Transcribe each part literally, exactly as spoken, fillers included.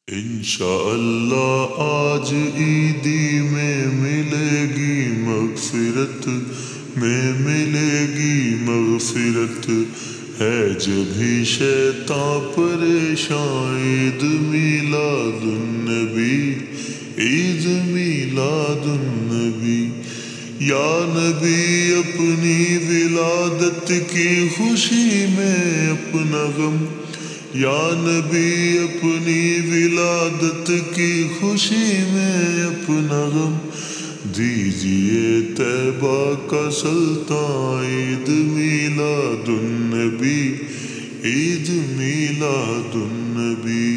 انشاءاللہ آج عیدی میں ملے گی مغفرت، میں ملے گی مغفرت، ہے جبھی شیطان پریشان۔ عید میلاد النبی، عید میلاد النبی، یا نبی اپنی ولادت کی خوشی میں اپنا غم، یا نبی اپنی ولادت کی خوشی میں اپنا غم، دیجئے طیبہ کا سلطان۔ عید میلاد النبی، عید میلاد النبی،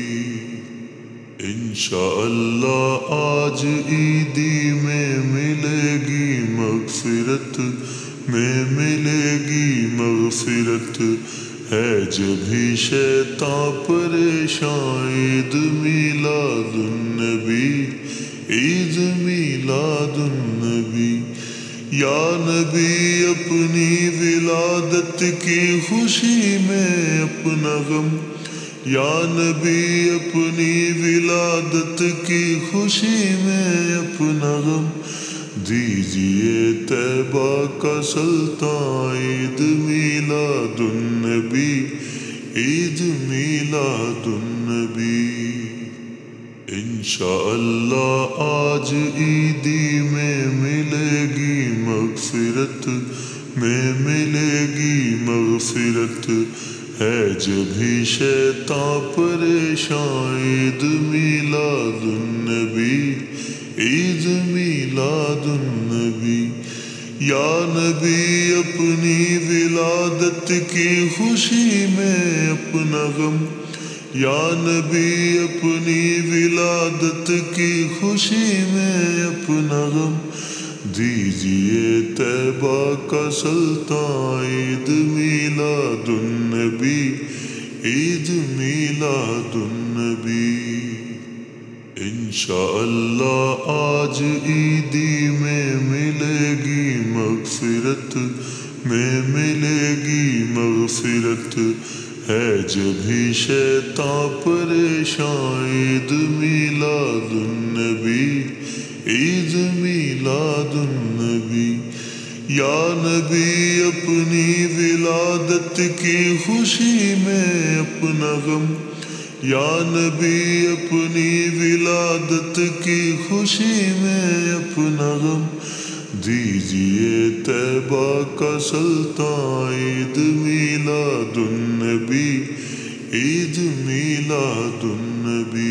انشاءاللہ آج عیدی میں ملے گی مغفرت، میں ملے گی مغفرت، ہے جبھی شیطان پریشان۔ عید میلاد النبی، عید میلاد النبی، یا نبی اپنی ولادت کی خوشی میں اپنا غم، یا نبی اپنی ولادت کی خوشی میں اپنا غم، دیجئے طیبہ کا سلطان۔ عید میلاد النبی، عید میلاد النبی، انشاءاللہ آج عیدی میں ملے گی مغفرت، میں ملے گی مغفرت، ہے جبھی شیطان پریشان۔ عید میلاد النبی، عید میلاد النبی، یا نبی اپنی ولادت کی خوشی میں اپنا غم، یا نبی اپنی ولادت کی خوشی میں اپنا غم، دیجئے طیبہ کا سلطان۔ عید میلاد النبی، عید میلاد النبی، انشاءاللہ آج عیدی میں ملے گی مغفرت، میں ملے گی مغفرت، ہے جبھی شیطان پریشان۔ عید میلاد النبی، عید میلاد النبی، یا نبی اپنی ولادت کی خوشی میں اپنا غم، یا نبی اپنی ولادت کی خوشی میں اپنا غم، دیجئے طیبہ کا سلطان۔ عید میلاد النبی، عید میلاد النبی۔